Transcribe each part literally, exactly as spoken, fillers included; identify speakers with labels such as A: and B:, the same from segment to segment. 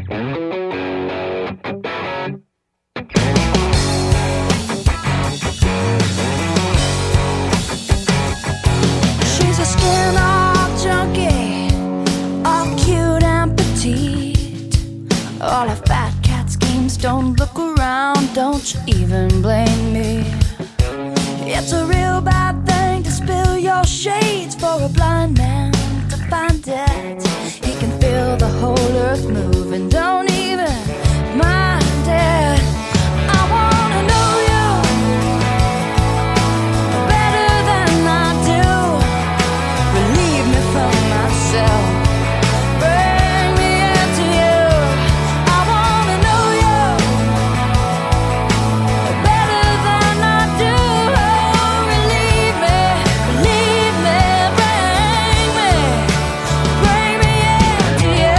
A: She's a skin-off junkie, all cute and petite. All her fat cat schemes, don't look around, don't you even blame me. It's a real bad thing to spill your shades for a blind man to find it. He can feel the whole earth move and don't even mind it. I wanna know you better than I do. Relieve me from myself, bring me into you. I wanna know you better than I do. Relieve me, relieve me, bring me, bring me into you.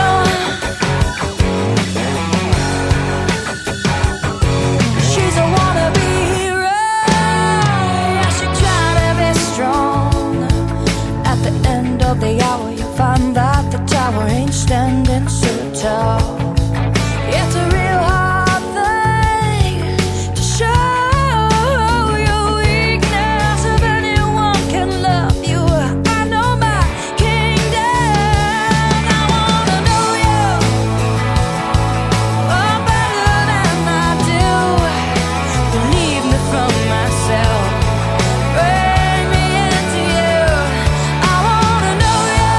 A: She's a wannabe hero, yeah, she tried to be strong. At the end of the hour, you find that the tower ain't standing so tall. It's a real hard thing to show your weakness. If anyone can love you, I know my kingdom. I wanna know you oh, better than I do. Relieve me from myself, bring me into you. I wanna know you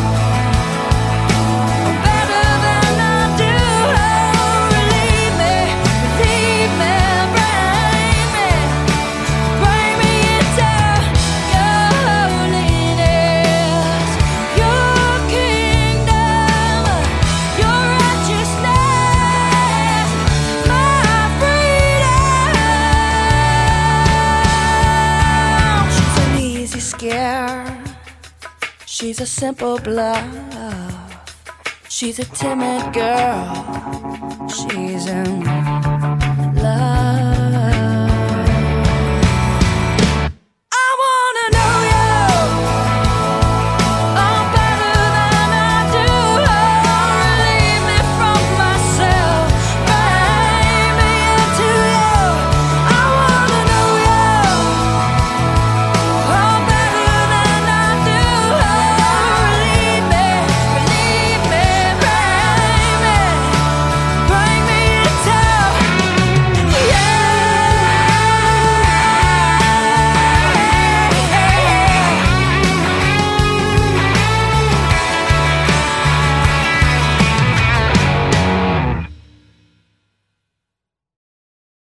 A: better than I do. Relieve me, relieve me, bring me, bring me into your holiness, your kingdom, your righteousness, my freedom. She's an easy scare, she's a simple bluff, she's a timid girl, she's in